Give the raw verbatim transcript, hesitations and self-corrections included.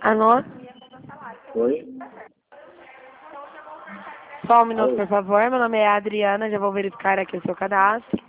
Alô? Oi? Só um minuto, Alô? por favor. Meu nome é Adriana, já vou verificar aqui o seu cadastro.